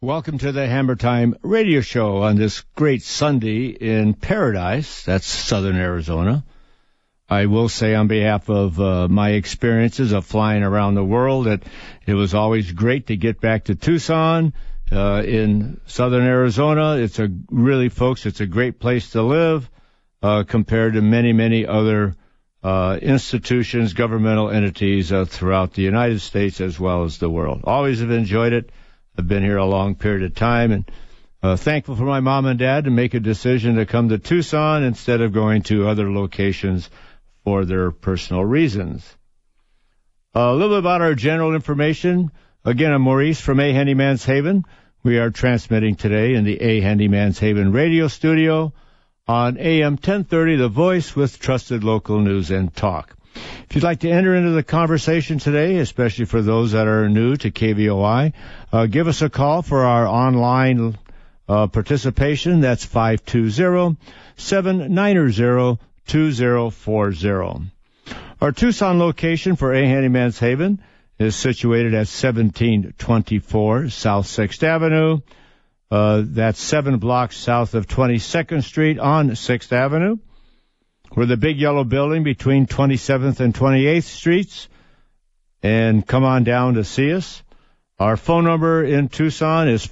Welcome to the Hammer Time radio show on this great Sunday in Paradise. That's southern Arizona. I will say on behalf of my experiences of flying around the world that it was always great to get back to Tucson in southern Arizona. It's a great place to live compared to many, many other institutions, governmental entities throughout the United States as well as the world. Always have enjoyed it. I've been here a long period of time and thankful for my mom and dad to make a decision to come to Tucson instead of going to other locations for their personal reasons. A little bit about our general information. Again, I'm Maurice from A Handyman's Haven. We are transmitting today in the A Handyman's Haven radio studio on AM 1030, The Voice, with trusted local news and talk. If you'd like to enter into the conversation today, especially for those that are new to KVOI, give us a call for our online participation. That's 520-790-2040. Our Tucson location for A Handyman's Haven is situated at 1724 South 6th Avenue. That's 7 blocks south of 22nd Street on 6th Avenue. We're the big yellow building between 27th and 28th Streets. And come on down to see us. Our phone number in Tucson is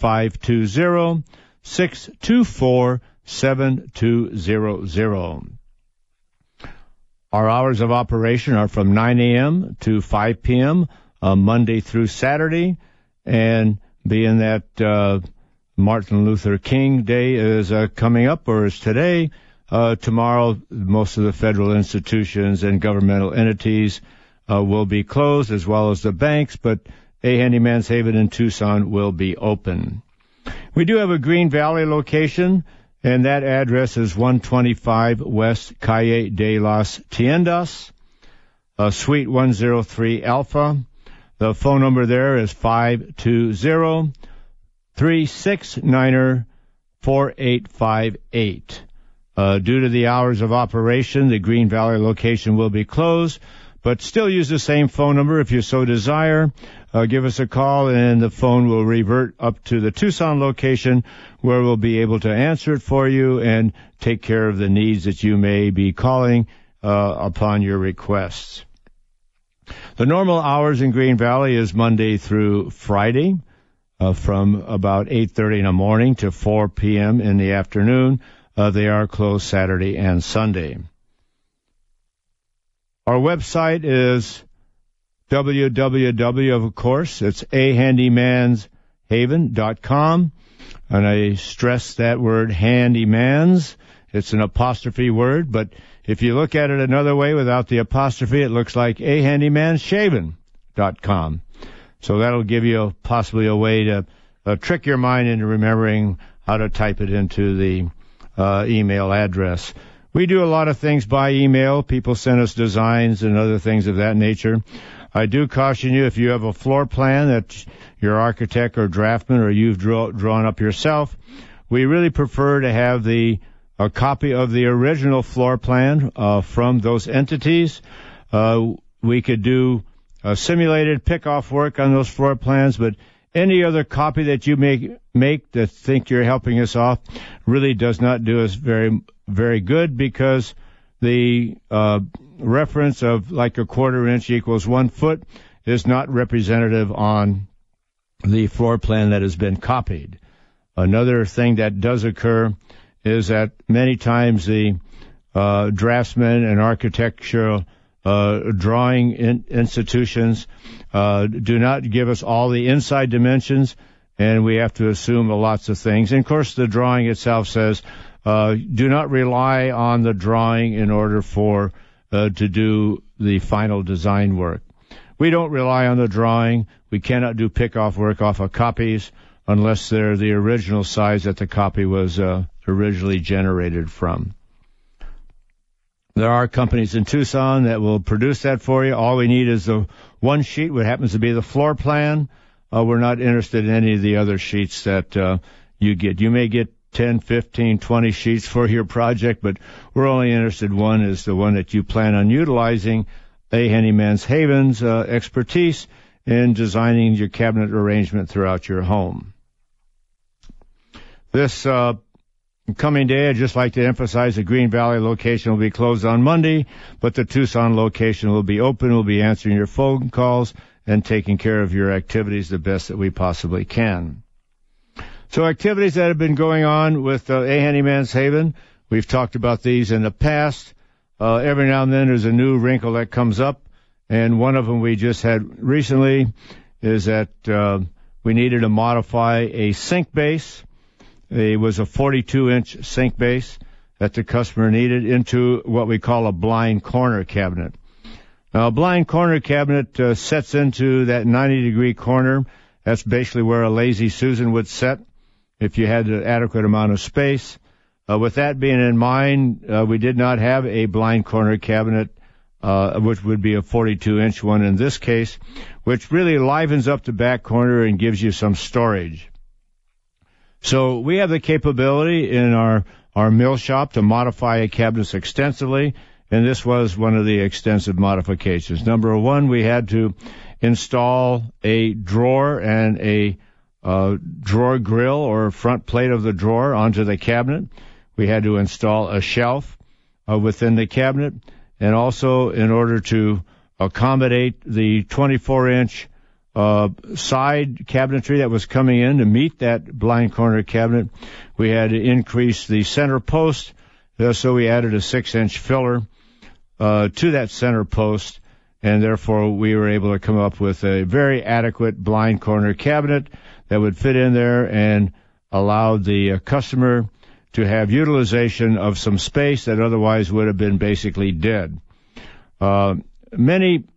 520-624-7200. Our hours of operation are from 9 a.m. to 5 p.m. Monday through Saturday. And being that Martin Luther King Day is coming up, or is today, tomorrow, most of the federal institutions and governmental entities will be closed, as well as the banks, but A Handyman's Haven in Tucson will be open. We do have a Green Valley location, and that address is 125 West Calle de las Tiendas, Suite 103 Alpha. The phone number there is 520-369-4858. Due to the hours of operation, the Green Valley location will be closed, but still use the same phone number if you so desire. Give us a call, and the phone will revert up to the Tucson location, where we'll be able to answer it for you and take care of the needs that you may be calling upon your requests. The normal hours in Green Valley is Monday through Friday, from about 8:30 in the morning to 4 p.m. in the afternoon. They are closed Saturday and Sunday. Our website is www, of course, it's ahandymanshaven.com. And I stress that word, handymans. It's an apostrophe word, but if you look at it another way without the apostrophe, it looks like ahandymanshaven.com. So that'll give you possibly a way to trick your mind into remembering how to type it into the email address. We do a lot of things by email. People send us designs and other things of that nature. I do caution you, if you have a floor plan that your architect or draftsman or you've drawn up yourself, we really prefer to have a copy of the original floor plan from those entities. We could do simulated pick-off work on those floor plans, but any other copy that you make that think you're helping us off really does not do us very, very good, because the reference of like a 1/4 inch equals 1 foot is not representative on the floor plan that has been copied. Another thing that does occur is that many times the draftsmen and architectural drawing institutions do not give us all the inside dimensions, and we have to assume lots of things. And of course, the drawing itself says do not rely on the drawing in order to do the final design work. We don't rely on the drawing. We cannot do pick-off work off of copies unless they're the original size that the copy was originally generated from. There are companies in Tucson that will produce that for you. All we need is the one sheet, what happens to be the floor plan. We're not interested in any of the other sheets that you get. You may get 10, 15, 20 sheets for your project, but we're only interested one is the one that you plan on utilizing A Handyman's Haven's expertise in designing your cabinet arrangement throughout your home. This coming day, I'd just like to emphasize the Green Valley location will be closed on Monday, but the Tucson location will be open. We'll be answering your phone calls and taking care of your activities the best that we possibly can. So activities that have been going on with A Handyman's Haven, we've talked about these in the past. Every now and then there's a new wrinkle that comes up, and one of them we just had recently is that we needed to modify a sink base. It was a 42-inch sink base that the customer needed into what we call a blind corner cabinet. Now, a blind corner cabinet sets into that 90-degree corner. That's basically where a Lazy Susan would set if you had an adequate amount of space. With that being in mind, we did not have a blind corner cabinet, which would be a 42-inch one in this case, which really livens up the back corner and gives you some storage. So we have the capability in our mill shop to modify cabinets extensively, and this was one of the extensive modifications. Number one, we had to install a drawer and a drawer grill or front plate of the drawer onto the cabinet. We had to install a shelf within the cabinet, and also in order to accommodate the 24-inch side cabinetry that was coming in to meet that blind corner cabinet, we had to increase the center post, so we added a 6-inch filler to that center post, and therefore we were able to come up with a very adequate blind corner cabinet that would fit in there and allow the customer to have utilization of some space that otherwise would have been basically dead. Many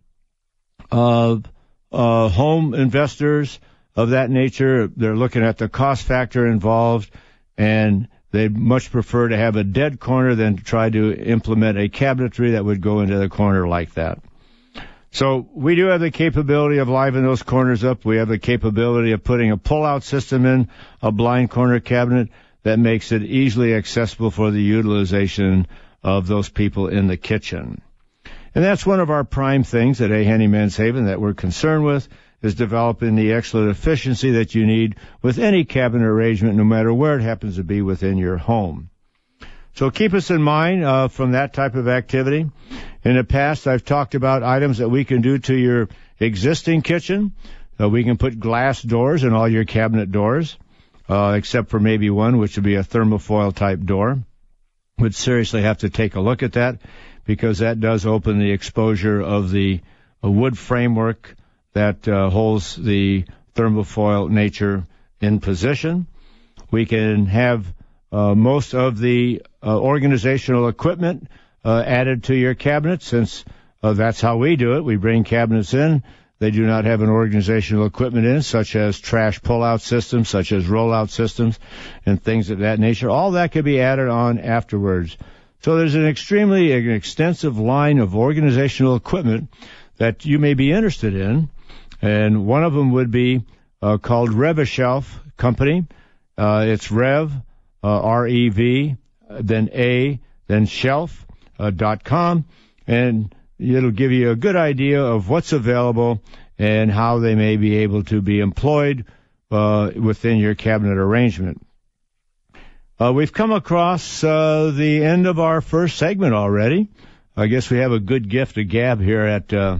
home investors of that nature, they're looking at the cost factor involved, and they much prefer to have a dead corner than to try to implement a cabinetry that would go into the corner like that. So we do have the capability of livening those corners up. We have the capability of putting a pull-out system in a blind corner cabinet that makes it easily accessible for the utilization of those people in the kitchen. And that's one of our prime things at A Handyman's Haven that we're concerned with, is developing the excellent efficiency that you need with any cabinet arrangement, no matter where it happens to be within your home. So keep us in mind from that type of activity. In the past, I've talked about items that we can do to your existing kitchen. We can put glass doors in all your cabinet doors, except for maybe one, which would be a thermofoil type door. Would seriously have to take a look at that, because that does open the exposure of the wood framework that holds the thermofoil nature in position. We can have most of the organizational equipment added to your cabinet, since that's how we do it. We bring cabinets in. They do not have an organizational equipment in, such as trash pull-out systems, such as roll-out systems, and things of that nature. All that could be added on afterwards. So there's an extensive line of organizational equipment that you may be interested in, and one of them would be called Rev-A-Shelf Company. It's Rev, R-E-V, then A, then shelf.com, and it'll give you a good idea of what's available and how they may be able to be employed within your cabinet arrangement. We've come across the end of our first segment already. I guess we have a good gift to gab here at the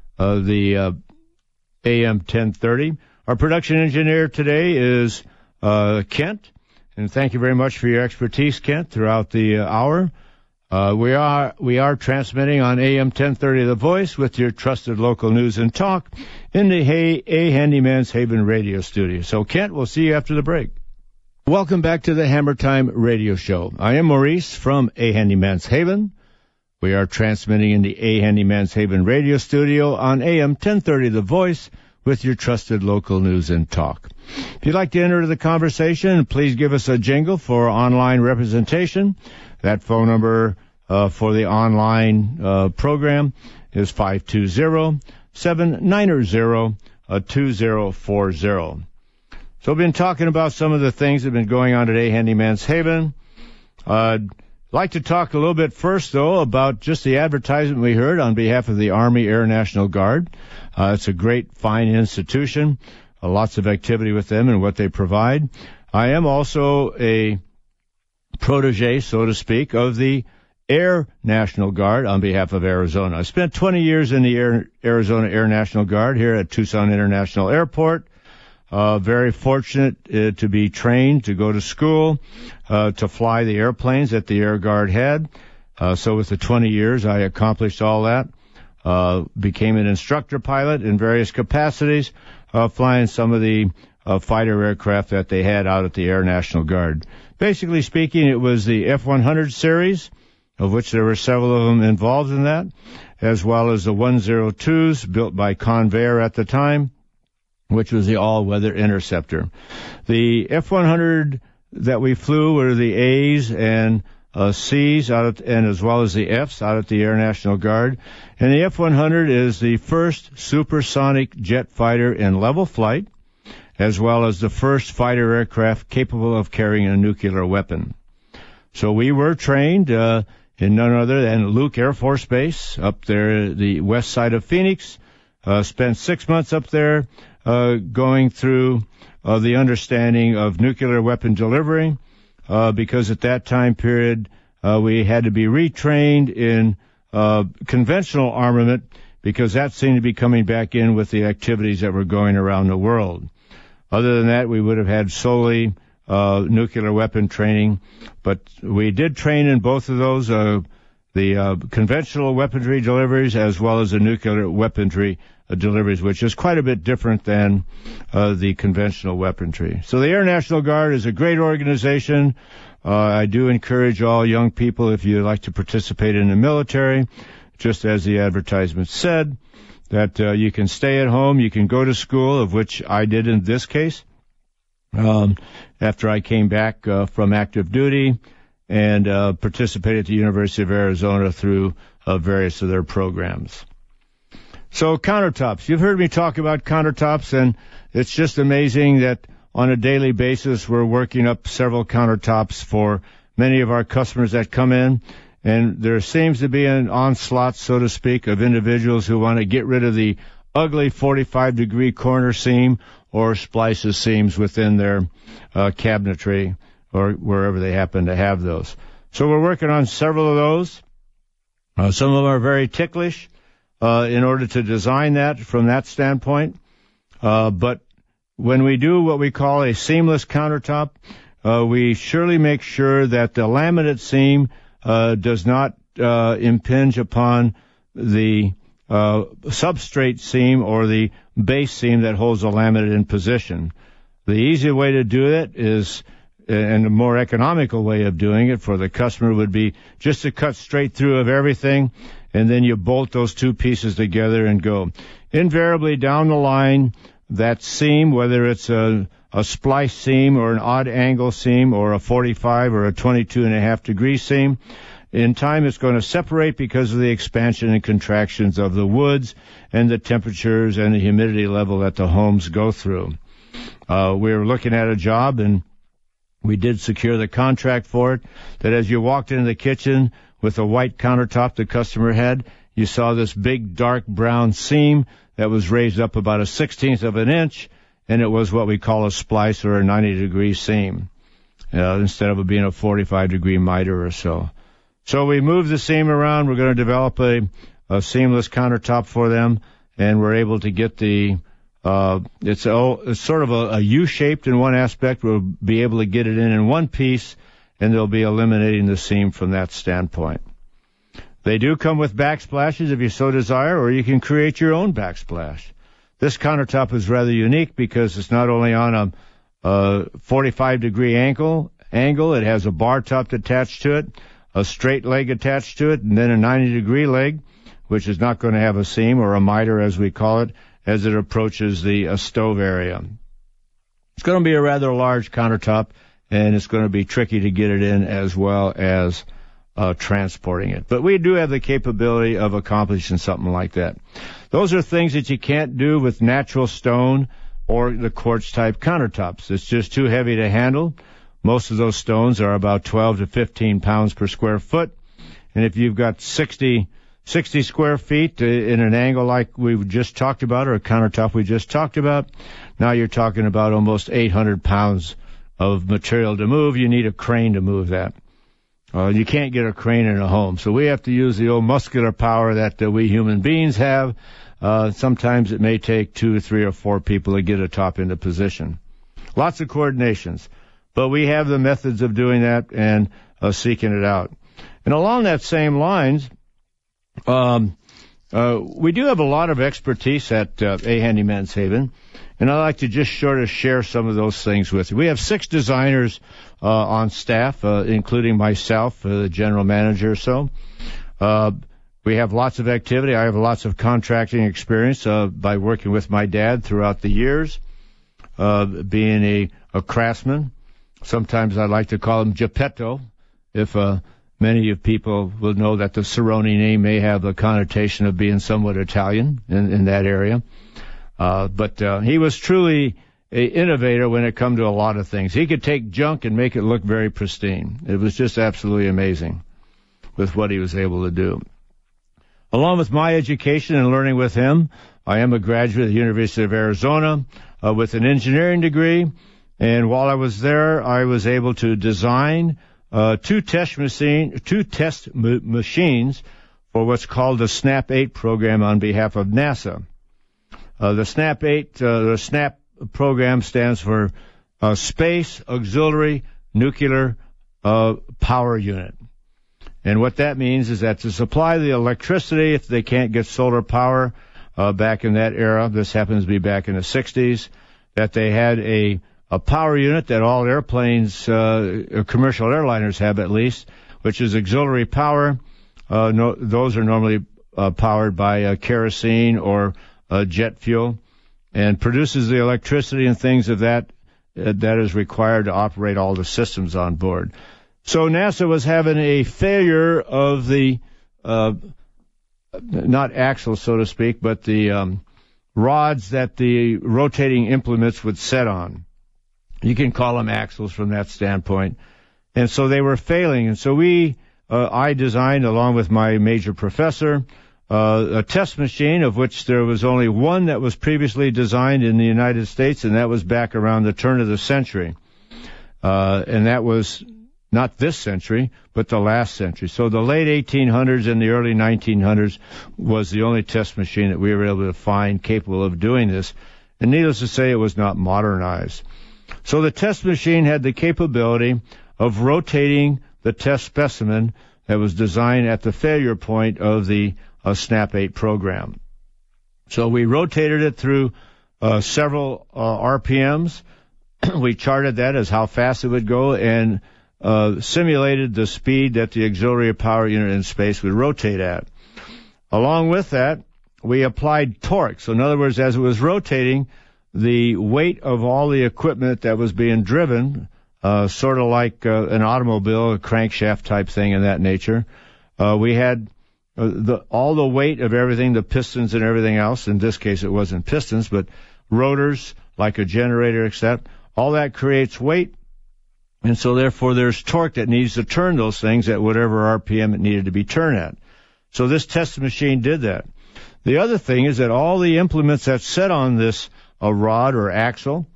AM 1030. Our production engineer today is Kent, and thank you very much for your expertise, Kent, throughout the hour. We are transmitting on AM 1030 The Voice with your trusted local news and talk in the A Handyman's Haven radio studio. So, Kent, we'll see you after the break. Welcome back to the Hammer Time Radio Show. I am Maurice from A Handyman's Haven. We are transmitting in the A Handyman's Haven radio studio on AM 1030 The Voice with your trusted local news and talk. If you'd like to enter the conversation, please give us a jingle for online representation. That phone number for the online program is 520-790-2040. So we've been talking about some of the things that have been going on today, Handyman's Haven. I'd like to talk a little bit first, though, about just the advertisement we heard on behalf of the Army Air National Guard. It's a great, fine institution. lots of activity with them and what they provide. I am also a protege, so to speak, of the Air National Guard on behalf of Arizona. I spent 20 years in the Arizona Air National Guard here at Tucson International Airport. Very fortunate to be trained, to go to school, to fly the airplanes that the Air Guard had. So with the 20 years, I accomplished all that. Became an instructor pilot in various capacities, flying some of the fighter aircraft that they had out at the Air National Guard. Basically speaking, it was the F-100 series, of which there were several of them involved in that, as well as the 102s built by Convair at the time, which was the all-weather interceptor. The F-100 that we flew were the A's and C's and as well as the F's out at the Air National Guard. And the F-100 is the first supersonic jet fighter in level flight, as well as the first fighter aircraft capable of carrying a nuclear weapon. So we were trained in none other than Luke Air Force Base up there, the west side of Phoenix. Spent 6 months up there going through the understanding of nuclear weapon delivery, because at that time period we had to be retrained in conventional armament, because that seemed to be coming back in with the activities that were going around the world. Other than that, we would have had solely nuclear weapon training, but we did train in both of those, the conventional weaponry deliveries as well as the nuclear weaponry deliveries, which is quite a bit different than the conventional weaponry. So the Air National Guard is a great organization. I do encourage all young people, if you'd like to participate in the military, just as the advertisement said, that you can stay at home, you can go to school, of which I did in this case, after I came back from active duty, and participated at the University of Arizona through various of their programs. So countertops. You've heard me talk about countertops, and it's just amazing that on a daily basis we're working up several countertops for many of our customers that come in. And there seems to be an onslaught, so to speak, of individuals who want to get rid of the ugly 45-degree corner seam or splice of seams within their cabinetry or wherever they happen to have those. So we're working on several of those. Some of them are very ticklish in order to design that from that standpoint. But when we do what we call a seamless countertop, we surely make sure that the laminate seam does not impinge upon the substrate seam or the base seam that holds the laminate in position. The easy way to do it is, and the more economical way of doing it for the customer would be just to cut straight through of everything, and then you bolt those two pieces together and go. Invariably down the line, that seam, whether it's a splice seam or an odd angle seam or a 45 or a 22.5 degree seam, in time it's going to separate because of the expansion and contractions of the woods and the temperatures and the humidity level that the homes go through. We were looking at a job, and we did secure the contract for it, that as you walked into the kitchen with a white countertop the customer had, you saw this big dark brown seam that was raised up about 1/16 of an inch, and it was what we call a splice or a 90-degree seam, instead of it being a 45-degree miter or so. So we moved the seam around. We're going to develop a seamless countertop for them, and we're able to get the it's sort of a U-shaped in one aspect. We'll be able to get it in one piece, and they'll be eliminating the seam from that standpoint. They do come with backsplashes if you so desire, or you can create your own backsplash. This countertop is rather unique because it's not only on a 45-degree angle, it has a bar top attached to it, a straight leg attached to it, and then a 90-degree leg, which is not going to have a seam or a miter, as we call it, as it approaches the stove area. It's going to be a rather large countertop, and it's going to be tricky to get it in as well as transporting it. But we do have the capability of accomplishing something like that. Those are things that you can't do with natural stone or the quartz-type countertops. It's just too heavy to handle. Most of those stones are about 12 to 15 pounds per square foot. And if you've got 60 60 square feet in an angle like we just talked about, or a countertop we just talked about. Now you're talking about almost 800 pounds of material to move. You need a crane to move that. You can't get a crane in a home. So we have to use the old muscular power that we human beings have. Sometimes it may take 2 or 3 or 4 people to get a top into position. Lots of coordinations. But we have the methods of doing that and seeking it out. And along that same lines, we do have a lot of expertise at A. Handyman's Haven, and I'd like to just sort of share some of those things with you. We have 6 designers on staff, including myself, the general manager or so. We have lots of activity. I have lots of contracting experience by working with my dad throughout the years, being a craftsman. Sometimes I like to call him Geppetto, if many of people will know that the Cerrone name may have the connotation of being somewhat Italian in that area. But he was truly an innovator when it come to a lot of things. He could take junk and make it look very pristine. It was just absolutely amazing with what he was able to do. Along with my education and learning with him, I am a graduate of the University of Arizona with an engineering degree. And while I was there, I was able to design two test machines for what's called the SNAP 8 program on behalf of NASA. The SNAP 8, the SNAP program stands for Space Auxiliary Nuclear Power Unit. And what that means is that to supply the electricity, if they can't get solar power back in that era, this happens to be back in the 60s, that they had a power unit that all airplanes, commercial airliners have at least, which is auxiliary power. Those are normally powered by kerosene or jet fuel, and produces the electricity and things of that is required to operate all the systems on board. So NASA was having a failure of the, not axle, so to speak, but the rods that the rotating implements would set on. You can call them axles from that standpoint. And so they were failing. And so I designed, along with my major professor, a test machine of which there was only one that was previously designed in the United States, and that was back around the turn of the century. And that was not this century, but the last century. So the late 1800s and the early 1900s was the only test machine that we were able to find capable of doing this. And needless to say, it was not modernized. So the test machine had the capability of rotating the test specimen that was designed at the failure point of the SNAP 8 program. So we rotated it through several RPMs. We charted that as how fast it would go and simulated the speed that the auxiliary power unit in space would rotate at. Along with that, we applied torque. So in other words, as it was rotating, the weight of all the equipment that was being driven, sort of like an automobile, a crankshaft type thing in that nature, we had all the weight of everything, the pistons and everything else. In this case, it wasn't pistons, but rotors, like a generator, except all that creates weight. And so therefore there's torque that needs to turn those things at whatever RPM it needed to be turned at. So this test machine did that. The other thing is that all the implements that set on this rod or axle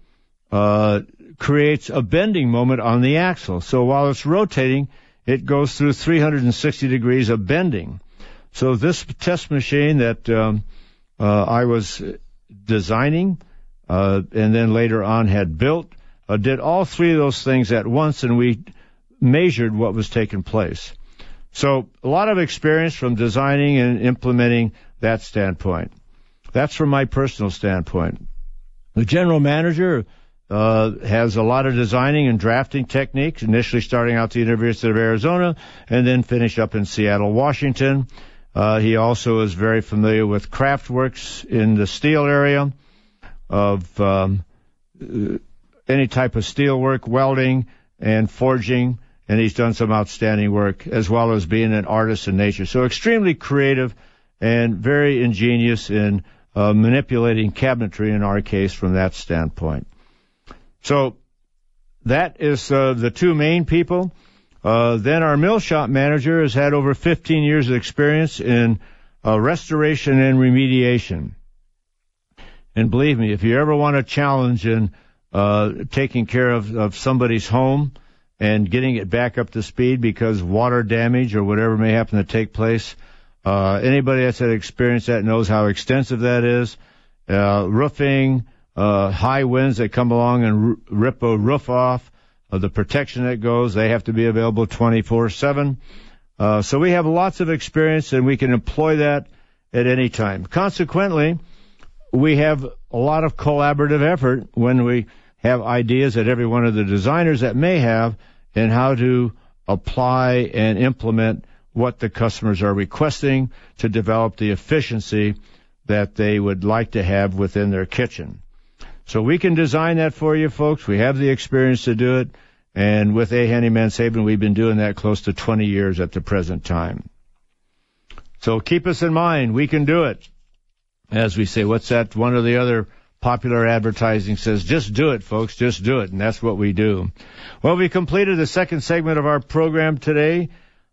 creates a bending moment on the axle. So while it's rotating, it goes through 360 degrees of bending. So this test machine that I was designing and then later on had built did all three of those things at once, and we measured what was taking place. So a lot of experience from designing and implementing that standpoint. That's from my personal standpoint. The general manager has a lot of designing and drafting techniques, initially starting out at the University of Arizona and then finished up in Seattle, Washington. He also is very familiar with Craftworks in the steel area of any type of steel work, welding, and forging, and he's done some outstanding work, as well as being an artist in nature. So extremely creative and very ingenious in manipulating cabinetry, in our case, from that standpoint. So that is the two main people. Then our mill shop manager has had over 15 years of experience in restoration and remediation. And believe me, if you ever want a challenge in taking care of somebody's home and getting it back up to speed because water damage or whatever may happen to take place, anybody that's had experience that knows how extensive that is. Roofing, high winds that come along and rip a roof off, the protection that goes, they have to be available 24/7. So we have lots of experience, and we can employ that at any time. Consequently, we have a lot of collaborative effort when we have ideas that every one of the designers that may have in how to apply and implement what the customers are requesting to develop the efficiency that they would like to have within their kitchen. So we can design that for you, folks. We have the experience to do it. And with A Handyman's Haven, we've been doing that close to 20 years at the present time. So keep us in mind. We can do it. As we say, what's that? One of the other popular advertising says, just do it, folks, just do it. And that's what we do. Well, we completed the second segment of our program today.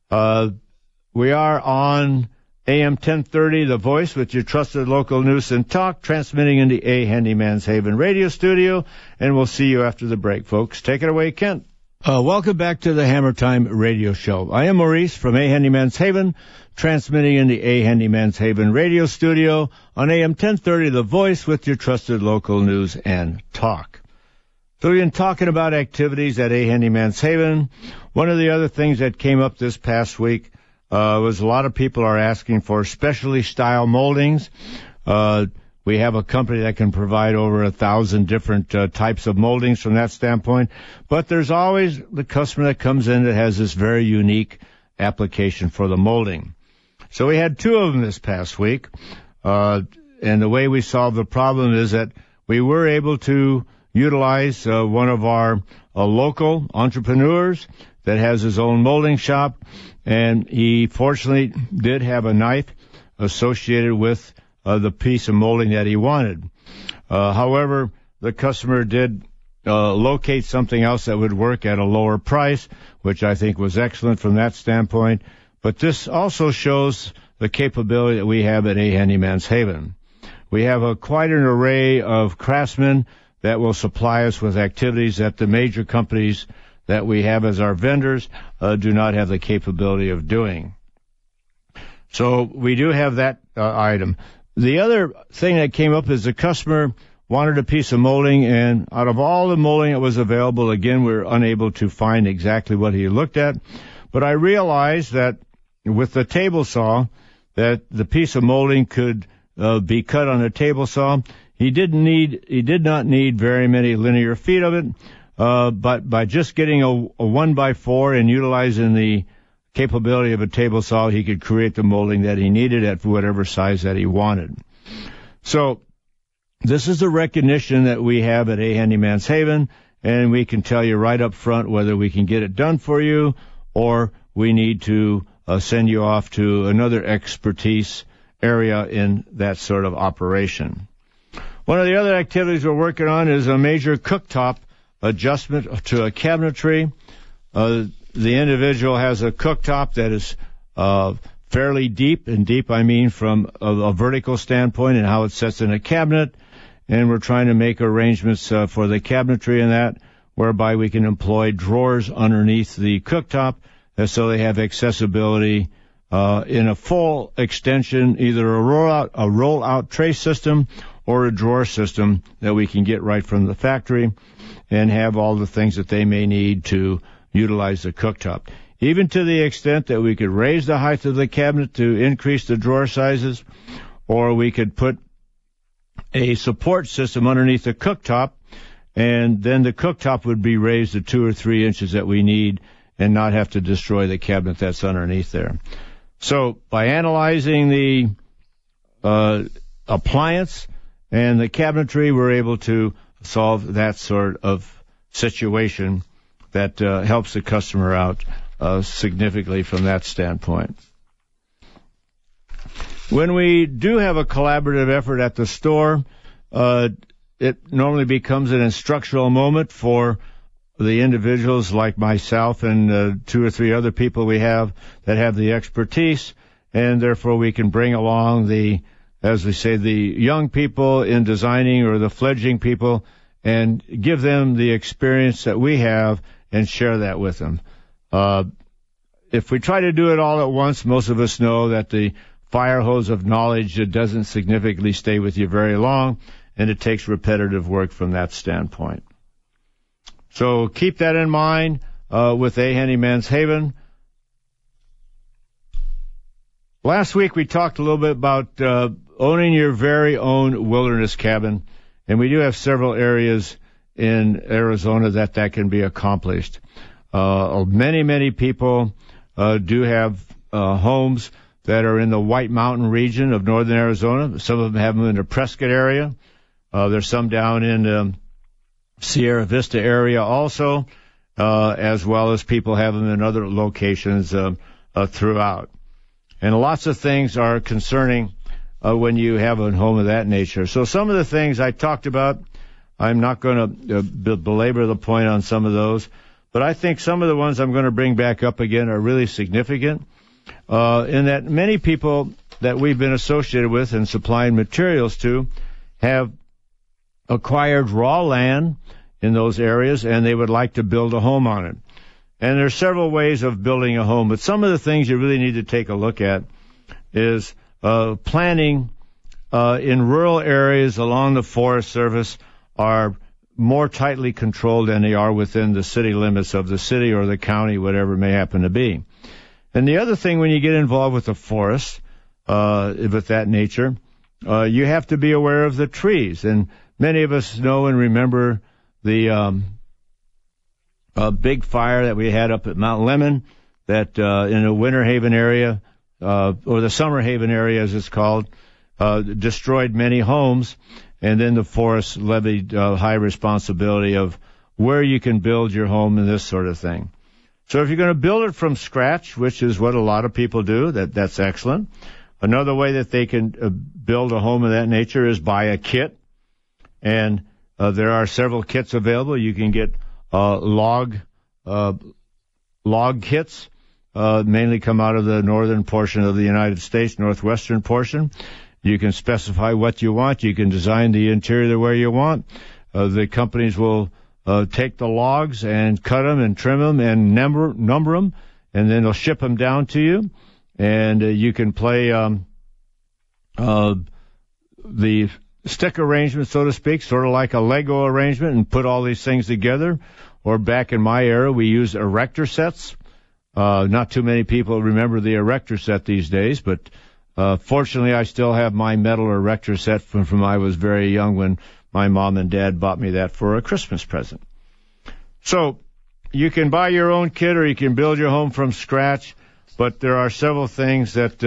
We are on AM 1030, The Voice, with your trusted local news and talk, transmitting into A Handyman's Haven radio studio. And we'll see you after the break, folks. Take it away, Kent. Welcome back to the Hammer Time radio show. I am Maurice from A Handyman's Haven, transmitting in the A Handyman's Haven radio studio on AM 1030, The Voice, with your trusted local news and talk. So we've been talking about activities at A Handyman's Haven. One of the other things that came up this past week was a lot of people are asking for specialty style moldings. We have a company that can provide over 1,000 different types of moldings from that standpoint. But there's always the customer that comes in that has this very unique application for the molding. So we had two of them this past week. And the way we solved the problem is that we were able to utilize one of our local entrepreneurs that has his own molding shop. And he fortunately did have a knife associated with the piece of molding that he wanted. However, the customer did locate something else that would work at a lower price, which I think was excellent from that standpoint. But this also shows the capability that we have at A Handyman's Haven. We have quite an array of craftsmen that will supply us with activities that the major companies that we have as our vendors do not have the capability of doing. So we do have that item. The other thing that came up is the customer wanted a piece of molding, and out of all the molding that was available, again, we were unable to find exactly what he looked at. But I realized that with the table saw, that the piece of molding could be cut on a table saw. He did not need very many linear feet of it. But by just getting a 1x4 and utilizing the capability of a table saw, he could create the molding that he needed at whatever size that he wanted. So this is a recognition that we have at A Handyman's Haven, and we can tell you right up front whether we can get it done for you or we need to send you off to another expertise area in that sort of operation. One of the other activities we're working on is a major cooktop adjustment to a cabinetry. The individual has a cooktop that is fairly deep, and deep I mean from a vertical standpoint and how it sets in a cabinet, and we're trying to make arrangements for the cabinetry in that, whereby we can employ drawers underneath the cooktop so they have accessibility in a full extension, either a roll-out tray system or a drawer system that we can get right from the factory and have all the things that they may need to utilize the cooktop. Even to the extent that we could raise the height of the cabinet to increase the drawer sizes, or we could put a support system underneath the cooktop, and then the cooktop would be raised to 2 or 3 inches that we need and not have to destroy the cabinet that's underneath there. So by analyzing the appliance and the cabinetry, we're able to solve that sort of situation that helps the customer out significantly from that standpoint. When we do have a collaborative effort at the store, it normally becomes an instructional moment for the individuals like myself and 2 or 3 other people we have that have the expertise, and therefore we can bring along the, as we say, the young people in designing or the fledgling people and give them the experience that we have and share that with them. If we try to do it all at once, most of us know that the fire hose of knowledge doesn't significantly stay with you very long, and it takes repetitive work from that standpoint. So keep that in mind with A. Handyman's Haven. Last week we talked a little bit about owning your very own wilderness cabin, and we do have several areas in Arizona that can be accomplished. Many people do have homes that are in the White Mountain region of northern Arizona. Some of them have them in the Prescott area. There's some down in the Sierra Vista area also, as well as people have them in other locations throughout. And lots of things are concerning when you have a home of that nature. So some of the things I talked about, I'm not going to belabor the point on some of those, but I think some of the ones I'm going to bring back up again are really significant, in that many people that we've been associated with and supplying materials to have acquired raw land in those areas, and they would like to build a home on it. And there's several ways of building a home, but some of the things you really need to take a look at is planning in rural areas along the Forest Service are more tightly controlled than they are within the city limits of the city or the county, whatever it may happen to be. And the other thing, when you get involved with the forest, with that nature, you have to be aware of the trees. And many of us know and remember the big fire that we had up at Mount Lemmon that in the Winter Haven area, or the Summer Haven area as it's called, destroyed many homes. And then the forest levied high responsibility of where you can build your home and this sort of thing. So if you're going to build it from scratch, which is what a lot of people do, that's excellent. Another way that they can build a home of that nature is buy a kit. And there are several kits available. You can get log kits, mainly come out of the northern portion of the United States, northwestern portion. You can specify what you want. You can design the interior the way you want. The companies will take the logs and cut them and trim them and number them, and then they'll ship them down to you. And you can play the stick arrangement, so to speak, sort of like a Lego arrangement, and put all these things together. Or back in my era, we used erector sets. Not too many people remember the erector set these days, but fortunately, I still have my metal erector set from I was very young when my mom and dad bought me that for a Christmas present. So you can buy your own kit or you can build your home from scratch, but there are several things that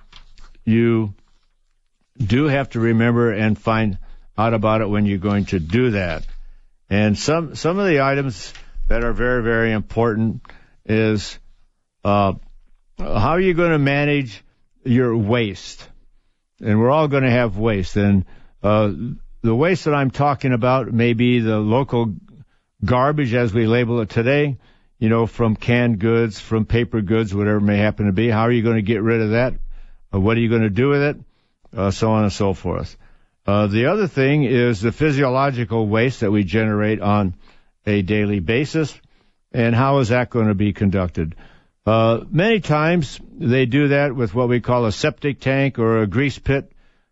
you do have to remember and find out about it when you're going to do that. And some of the items that are very, very important is how are you going to manage your waste? And we're all going to have waste. And the waste that I'm talking about may be the local garbage, as we label it today, from canned goods, from paper goods, whatever it may happen to be. How are you going to get rid of that? What are you going to do with it? So on and so forth. The other thing is the physiological waste that we generate on a daily basis, and how is that going to be conducted? Many times they do that with what we call a septic tank or a grease pit,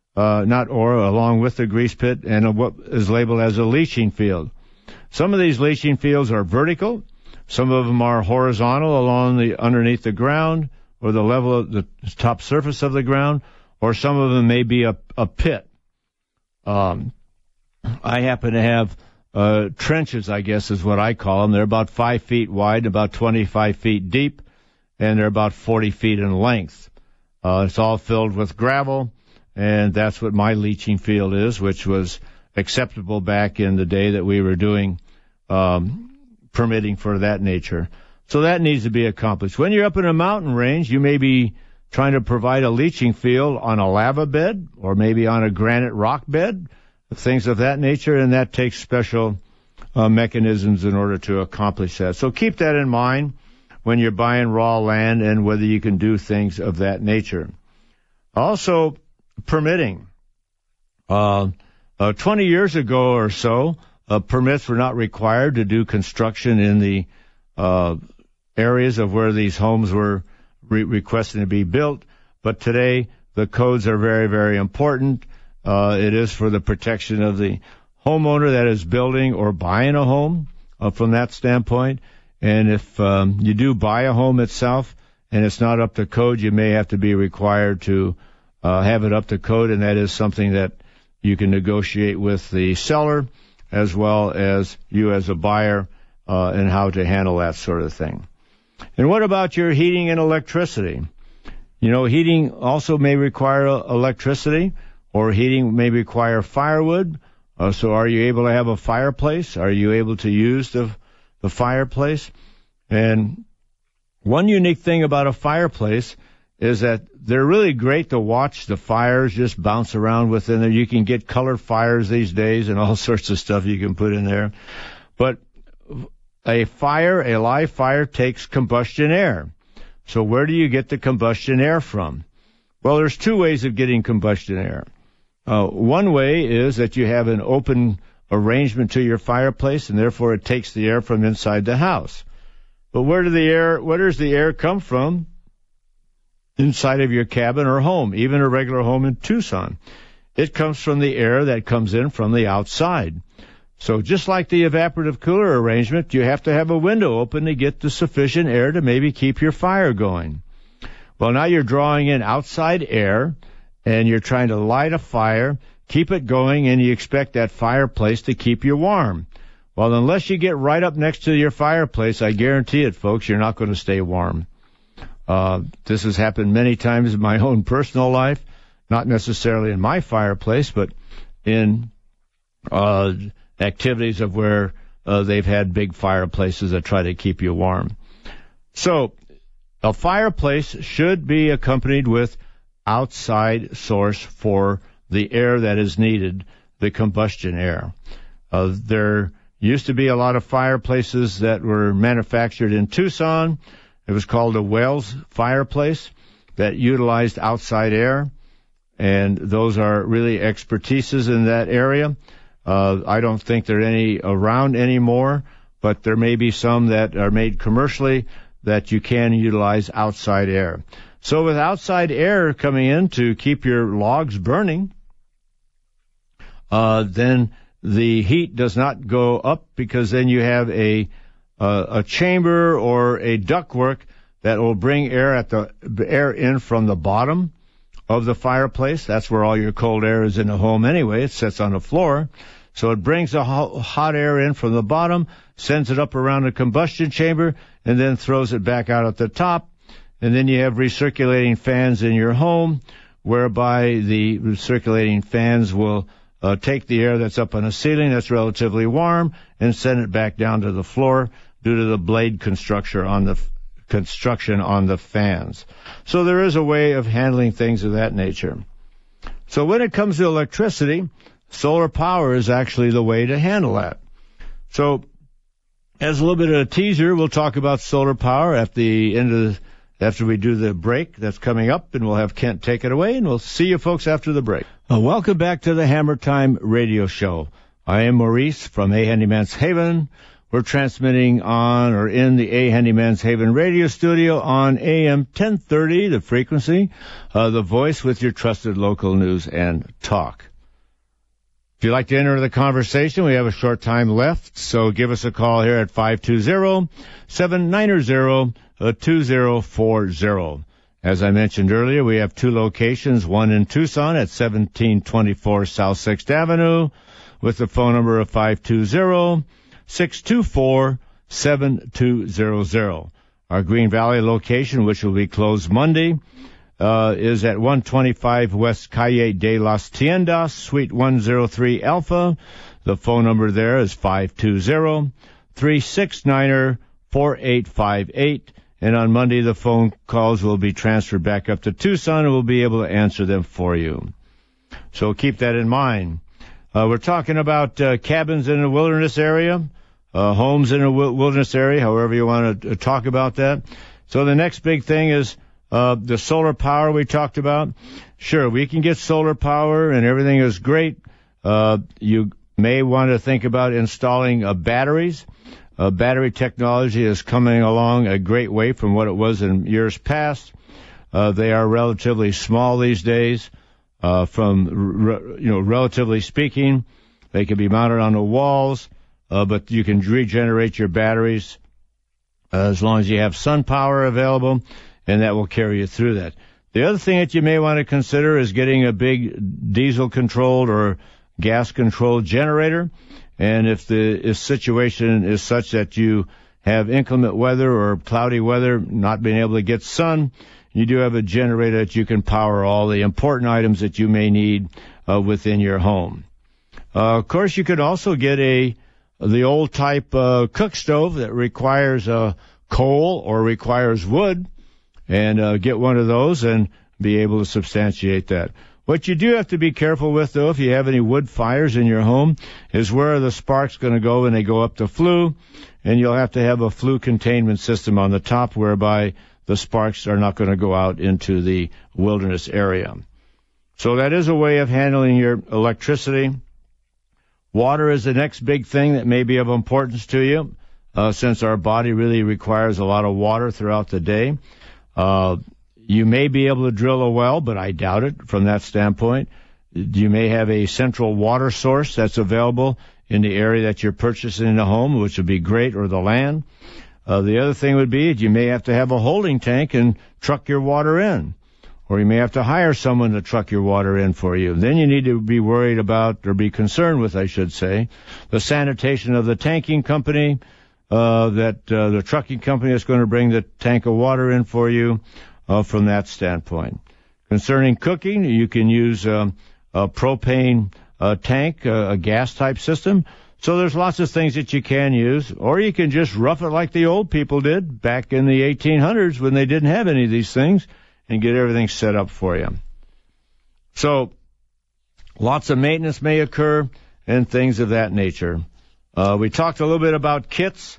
along with the grease pit, and what is labeled as a leaching field. Some of these leaching fields are vertical. Some of them are horizontal underneath the ground or the level of the top surface of the ground, or some of them may be a pit. I happen to have trenches, I guess is what I call them. They're about 5 feet wide, about 25 feet deep, and they're about 40 feet in length. It's all filled with gravel, and that's what my leaching field is, which was acceptable back in the day that we were doing permitting for that nature. So that needs to be accomplished. When you're up in a mountain range, you may be trying to provide a leaching field on a lava bed or maybe on a granite rock bed, things of that nature, and that takes special mechanisms in order to accomplish that. So keep that in mind when you're buying raw land and whether you can do things of that nature. Also, permitting. 20 years ago or so, permits were not required to do construction in the areas of where these homes were requesting to be built. But today, the codes are very, very important. It is for the protection of the homeowner that is building or buying a home from that standpoint. And if you do buy a home itself and it's not up to code, you may have to be required to have it up to code, and that is something that you can negotiate with the seller as well as you as a buyer and how to handle that sort of thing. And what about your heating and electricity? You know, heating also may require electricity, or heating may require firewood. So are you able to have a fireplace? Are you able to use the fireplace? And one unique thing about a fireplace is that they're really great to watch the fires just bounce around within there. You can get colored fires these days and all sorts of stuff you can put in there. But a live fire takes combustion air. So where do you get the combustion air from? Well, there's two ways of getting combustion air. One way is that you have an open arrangement to your fireplace, and therefore it takes the air from inside the house. But where does the air come from? Inside of your cabin or home, even a regular home in Tucson. It comes from the air that comes in from the outside. So just like the evaporative cooler arrangement, you have to have a window open to get the sufficient air to maybe keep your fire going. Well, now you're drawing in outside air, and you're trying to light a fire, keep it going, and you expect that fireplace to keep you warm. Well, unless you get right up next to your fireplace, I guarantee it, folks, you're not going to stay warm. This has happened many times in my own personal life, not necessarily in my fireplace, but in activities of where they've had big fireplaces that try to keep you warm. So a fireplace should be accompanied with outside source for the air that is needed, the combustion air. There used to be a lot of fireplaces that were manufactured in Tucson. It was called a Wells fireplace that utilized outside air, and those are really expertises in that area. I don't think there are any around anymore, but there may be some that are made commercially that you can utilize outside air. So with outside air coming in to keep your logs burning, then the heat does not go up, because then you have a chamber or a ductwork that will bring air in from the bottom of the fireplace. That's where all your cold air is in the home anyway. It sits on the floor. So it brings the hot air in from the bottom, sends it up around the combustion chamber, and then throws it back out at the top. And then you have recirculating fans in your home, whereby the recirculating fans will take the air that's up on the ceiling that's relatively warm and send it back down to the floor due to the blade construction on the fans. So there is a way of handling things of that nature. So when it comes to electricity, solar power is actually the way to handle that. So as a little bit of a teaser, we'll talk about solar power at the end after we do the break that's coming up, and we'll have Kent take it away, and we'll see you folks after the break. Welcome back to the Hammer Time Radio Show. I am Maurice from A Handyman's Haven. We're transmitting on or in the A Handyman's Haven radio studio on AM 1030, the frequency, the voice with your trusted local news and talk. If you'd like to enter the conversation, we have a short time left, so give us a call here at 520-790-2040. As I mentioned earlier, we have two locations, one in Tucson at 1724 South 6th Avenue with the phone number of 520-624-7200. Our Green Valley location, which will be closed Monday, is at 125 West Calle de las Tiendas, Suite 103 Alpha. The phone number there is 520-369-4858. And on Monday, the phone calls will be transferred back up to Tucson, and we'll be able to answer them for you. So keep that in mind. We're talking about cabins in a wilderness area, homes in a wilderness area, however you want to talk about that. So the next big thing is The solar power we talked about. Sure, we can get solar power and everything is great. You may want to think about installing batteries. Battery technology is coming along a great way from what it was in years past. They are relatively small these days. Relatively speaking, they can be mounted on the walls, but you can regenerate your batteries as long as you have sun power available, and that will carry you through that. The other thing that you may want to consider is getting a big diesel-controlled or gas-controlled generator. And if the situation is such that you have inclement weather or cloudy weather, not being able to get sun, you do have a generator that you can power all the important items that you may need within your home. Of course, you could also get the old type cook stove that requires coal or requires wood, and get one of those and be able to substantiate that. What you do have to be careful with, though, if you have any wood fires in your home, is where are the sparks going to go when they go up the flue, and you'll have to have a flue containment system on the top whereby the sparks are not going to go out into the wilderness area. So that is a way of handling your electricity. Water is the next big thing that may be of importance to you, since our body really requires a lot of water throughout the day. You may be able to drill a well, but I doubt it from that standpoint. You may have a central water source that's available in the area that you're purchasing the home, which would be great, or the land. The other thing would be you may have to have a holding tank and truck your water in, or you may have to hire someone to truck your water in for you. Then you need to be worried about, or be concerned with, I should say, the sanitation of the tanking company, the trucking company that's going to bring the tank of water in for you. From that standpoint. Concerning cooking, you can use a propane tank, a gas-type system. So there's lots of things that you can use, or you can just rough it like the old people did back in the 1800s when they didn't have any of these things, and get everything set up for you. So lots of maintenance may occur and things of that nature. We talked a little bit about kits.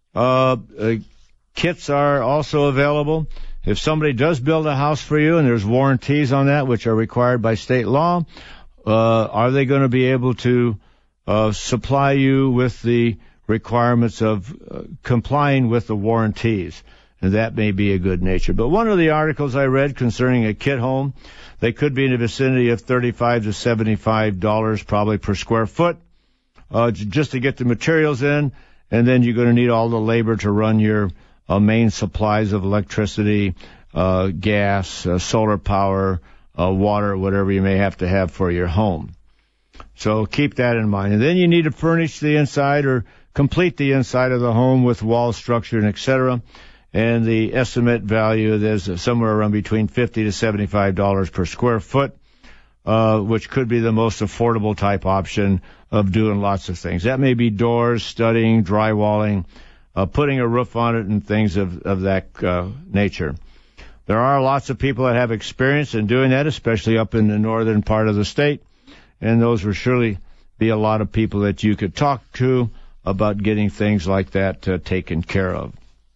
Kits are also available. If somebody does build a house for you and there's warranties on that, which are required by state law, are they going to be able to supply you with the requirements of complying with the warranties? And that may be a good nature. But one of the articles I read concerning a kit home, they could be in the vicinity of $35 to $75 probably per square foot, just to get the materials in, and then you're going to need all the labor to run your main supplies of electricity, gas, solar power, water, whatever you may have to have for your home. So keep that in mind. And then you need to furnish the inside or complete the inside of the home with wall structure and etc. And the estimate value is somewhere around between $50 to $75 per square foot, which could be the most affordable type option of doing lots of things. That may be doors, studding, drywalling, putting a roof on it, and things of that nature. There are lots of people that have experience in doing that, especially up in the northern part of the state, and those will surely be a lot of people that you could talk to about getting things like that taken care of.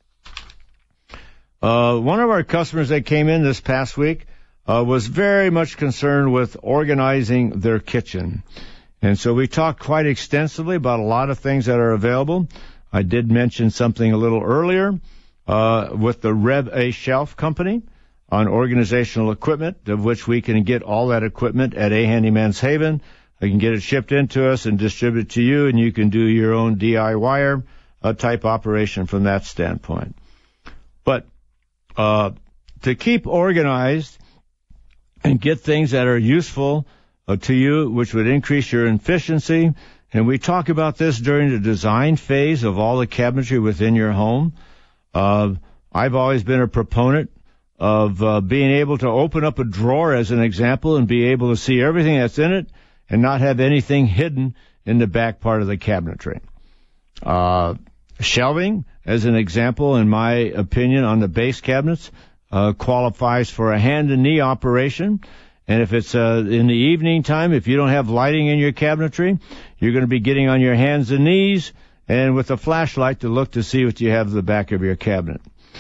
One of our customers that came in this past week was very much concerned with organizing their kitchen. And so we talked quite extensively about a lot of things that are available. I did mention something a little earlier with the Rev A Shelf Company on organizational equipment, of which we can get all that equipment at A Handyman's Haven. I can get it shipped into us and distribute to you, and you can do your own DIY type operation from that standpoint. But to keep organized and get things that are useful to you, which would increase your efficiency. And we talk about this during the design phase of all the cabinetry within your home. I've always been a proponent of being able to open up a drawer, as an example, and be able to see everything that's in it and not have anything hidden in the back part of the cabinetry. Shelving, as an example, in my opinion, on the base cabinets, qualifies for a hand and knee operation. And if it's in the evening time, if you don't have lighting in your cabinetry, you're going to be getting on your hands and knees and with a flashlight to look to see what you have in the back of your cabinet.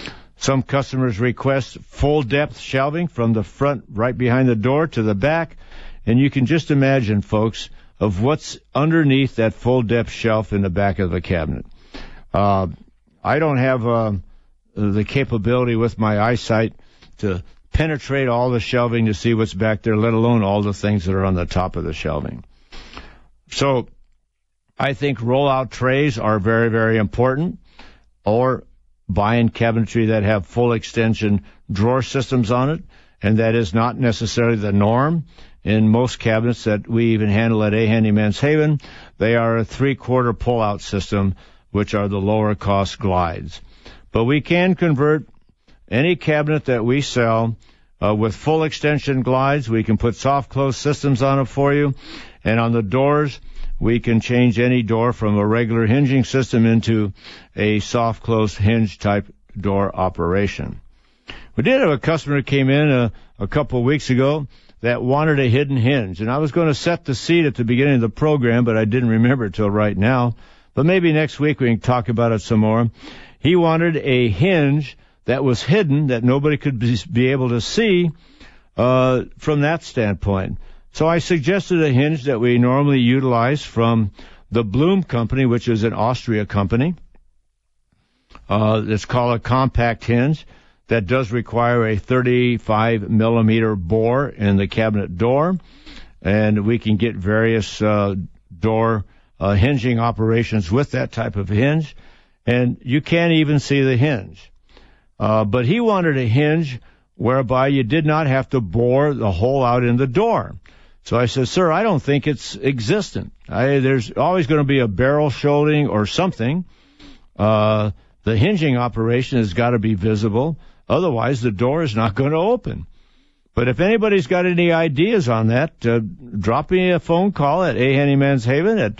Some customers request full-depth shelving from the front right behind the door to the back. And you can just imagine, folks, of what's underneath that full-depth shelf in the back of the cabinet. I don't have the capability with my eyesight to penetrate all the shelving to see what's back there, let alone all the things that are on the top of the shelving. So I think roll-out trays are very, very important, or buying cabinetry that have full extension drawer systems on it, and that is not necessarily the norm. In most cabinets that we even handle at A Handyman's Haven, they are a 3/4 pull-out system, which are the lower-cost glides. But we can convert any cabinet that we sell with full extension glides. We can put soft close systems on it for you. And on the doors, we can change any door from a regular hinging system into a soft close hinge type door operation. We did have a customer who came in a couple of weeks ago that wanted a hidden hinge. And I was going to set the seat at the beginning of the program, but I didn't remember it till right now. But maybe next week we can talk about it some more. He wanted a hinge that was hidden, that nobody could be able to see from that standpoint. So I suggested a hinge that we normally utilize from the Bloom Company, which is an Austria company. It's called a compact hinge that does require a 35-millimeter bore in the cabinet door, and we can get various door hinging operations with that type of hinge, and you can't even see the hinge. But he wanted a hinge whereby you did not have to bore the hole out in the door. So I said, sir, I don't think it's existent. There's always going to be a barrel shouldering or something. The hinging operation has got to be visible. Otherwise, the door is not going to open. But if anybody's got any ideas on that, drop me a phone call at A Handyman's Haven at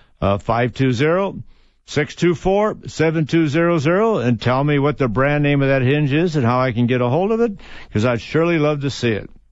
520-624-7200 and tell me what the brand name of that hinge is and how I can get a hold of it, because I'd surely love to see it.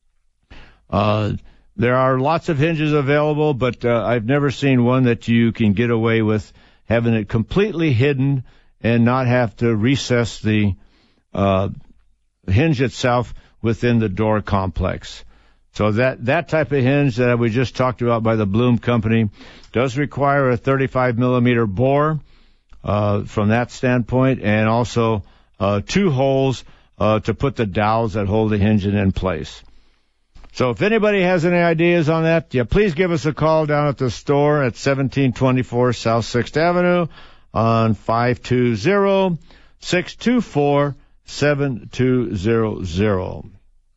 There are lots of hinges available, but I've never seen one that you can get away with having it completely hidden and not have to recess the hinge itself within the door complex. So that type of hinge that we just talked about by the Bloom Company does require a 35-millimeter bore from that standpoint, and also 2 holes to put the dowels that hold the hinge in place. So if anybody has any ideas on that, please give us a call down at the store at 1724 South 6th Avenue on 520-624-7200.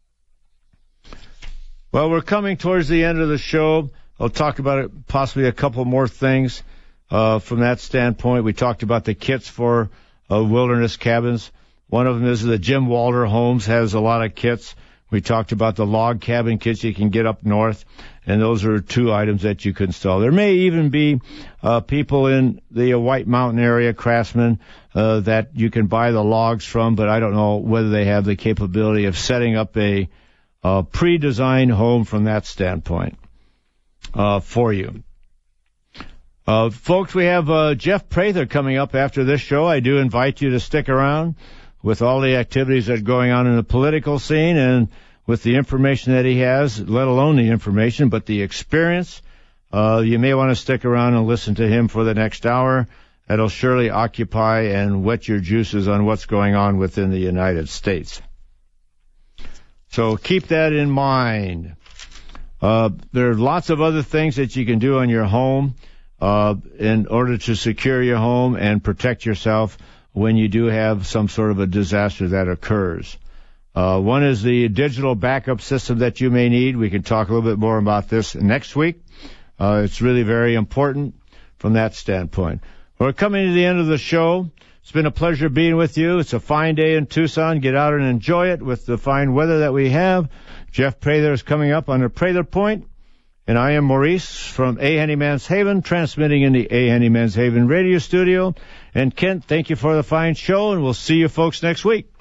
Well, we're coming towards the end of the show. I'll talk about it, possibly a couple more things from that standpoint. We talked about the kits for wilderness cabins. One of them is the Jim Walter Homes has a lot of kits. We talked about the log cabin kits you can get up north, and those are 2 items that you can install. There may even be people in the White Mountain area, craftsmen, that you can buy the logs from, but I don't know whether they have the capability of setting up a pre-designed home from that standpoint for you. Folks, we have Jeff Prather coming up after this show. I do invite you to stick around with all the activities that are going on in the political scene and with the information that he has, let alone the information, but the experience. You may want to stick around and listen to him for the next hour. That'll surely occupy and whet your juices on what's going on within the United States. So keep that in mind. There are lots of other things that you can do on your home in order to secure your home and protect yourself when you do have some sort of a disaster that occurs. One is the digital backup system that you may need. We can talk a little bit more about this next week. It's really very important from that standpoint. We're coming to the end of the show. It's been a pleasure being with you. It's a fine day in Tucson. Get out and enjoy it with the fine weather that we have. Jeff Prather is coming up on the Prather Point. And I am Maurice from A Handyman's Haven, transmitting in the A Handyman's Haven radio studio. And Kent, thank you for the fine show, and we'll see you folks next week.